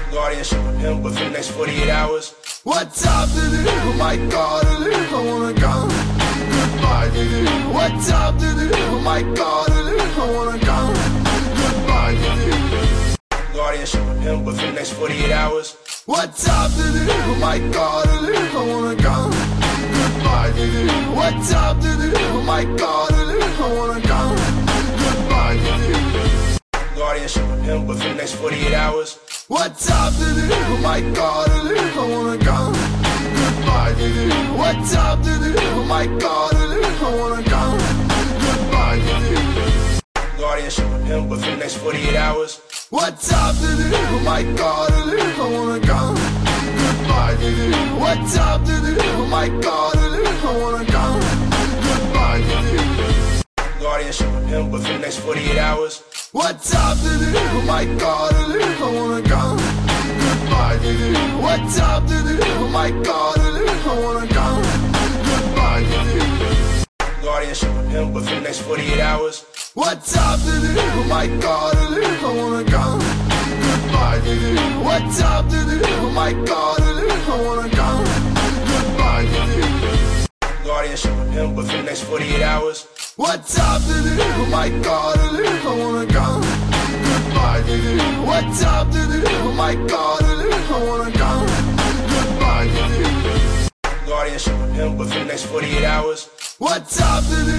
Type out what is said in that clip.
guardianship with him, but for the next 48 hours. What time did it? Oh my God, I wanna go. Goodbye, did it? What time did it? Oh my God, I wanna go. Goodbye, did it? Guardianship with him, but for the next 48 hours. What time did it? Oh my God, I wanna go. Goodbye, did it? What time did it? Oh my God, I wanna go. Goodbye, did it? Guardianship with him, but for the next 48 hours. What time did it? Oh my God, I wanna go. Goodbye, did it? What time did it? Oh my God, I wanna go. Goodbye, did it? Guardianship with him, but for the next 48 hours. What time did it? Oh my God, I wanna go. Goodbye, did it? What time did it? Oh my God, I wanna go. Goodbye, did it? Guardianship with him, but for the next 48 hours. What time did it? Oh my God, I wanna go. Goodbye, did it? What time did it? Oh my God, I wanna go. Goodbye, did it? Guardianship with him, but for the next 48 hours. What time did it? Oh my God, I wanna go. Goodbye, did it? What time did it? Oh my God, I wanna go. Goodbye, did it? Guardianship with him, but for the next 48 hours. What time did it? Oh my God, I wanna go. Goodbye, did it? What time did it? Oh my God, I wanna go. Goodbye, did it? Guardianship with him, but for the next 48 hours. What time did it?